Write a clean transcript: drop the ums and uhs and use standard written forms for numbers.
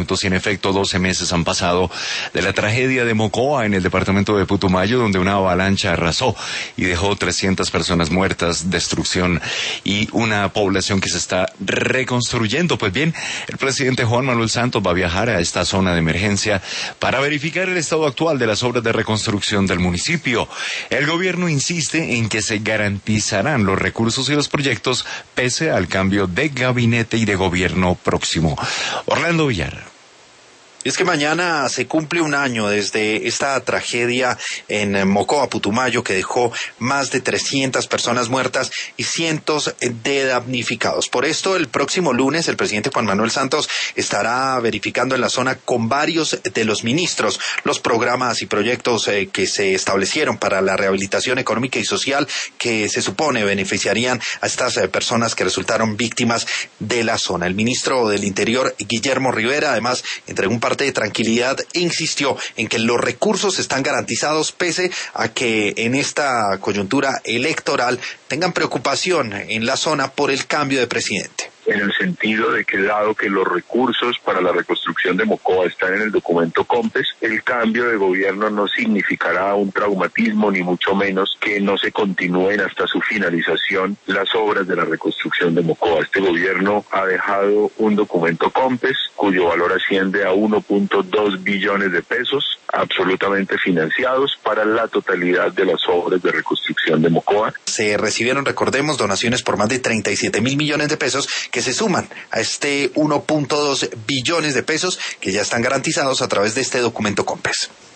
minutos y en efecto 12 meses han pasado de la tragedia de Mocoa en el departamento de Putumayo, donde una avalancha arrasó y dejó 300 personas muertas, destrucción y una población que se está reconstruyendo. Pues bien, el presidente Juan Manuel Santos va a viajar a esta zona de emergencia para verificar el estado actual de las obras de reconstrucción del municipio. El gobierno insiste en que se garantizarán los recursos y los proyectos pese al cambio de gabinete y de gobierno próximo. Orlando Villar. Es que mañana se cumple un año desde esta tragedia en Mocoa, Putumayo, que dejó más de 300 personas muertas y cientos de damnificados. Por esto, el próximo lunes, el presidente Juan Manuel Santos estará verificando en la zona con varios de los ministros los programas y proyectos que se establecieron para la rehabilitación económica y social que se supone beneficiarían a estas personas que resultaron víctimas de la zona. El ministro del Interior, Guillermo Rivera, además, entregó un parte de tranquilidad e insistió en que los recursos están garantizados pese a que en esta coyuntura electoral tengan preocupación en la zona por el cambio de presidente. En el sentido de que dado que los recursos para la reconstrucción de Mocoa están en el documento COMPES, el cambio de gobierno no significará un traumatismo ni mucho menos que no se continúen hasta su finalización las obras de la reconstrucción de Mocoa. Este gobierno ha dejado un documento COMPES cuyo valor asciende a 1.2 billones de pesos absolutamente financiados para la totalidad de las obras de reconstrucción de Mocoa. Se recibieron, recordemos, donaciones por más de 37.000 millones de pesos que se suman a este 1.2 billones de pesos que ya están garantizados a través de este documento COMPES.